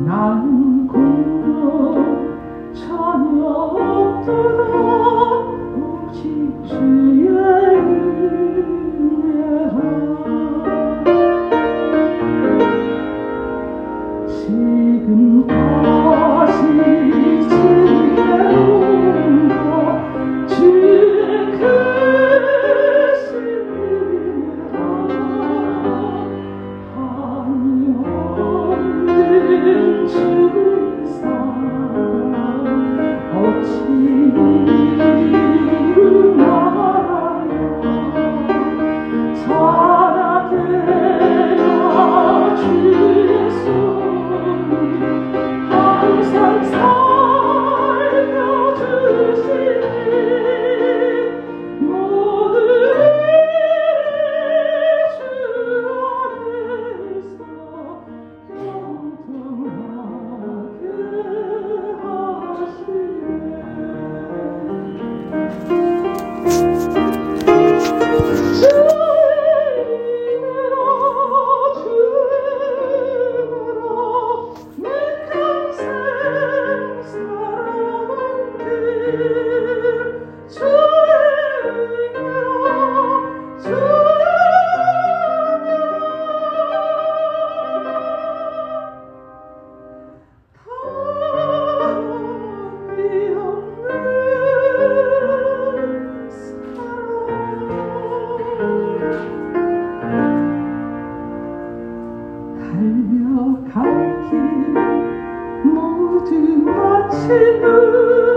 나는 공로 전혀 없도다 오직 주의 은혜라. 지금까지 지내온 것 주의 크신 은혜라. 한이 없는 주의 사랑 어찌 이루나요. 자라되라 주의 손이 항상 살려주시니 모든 일이 주 안에서 영통하게 하시네. 주님으로 내 평생 살아온 길 달려갈 길 모두 마치는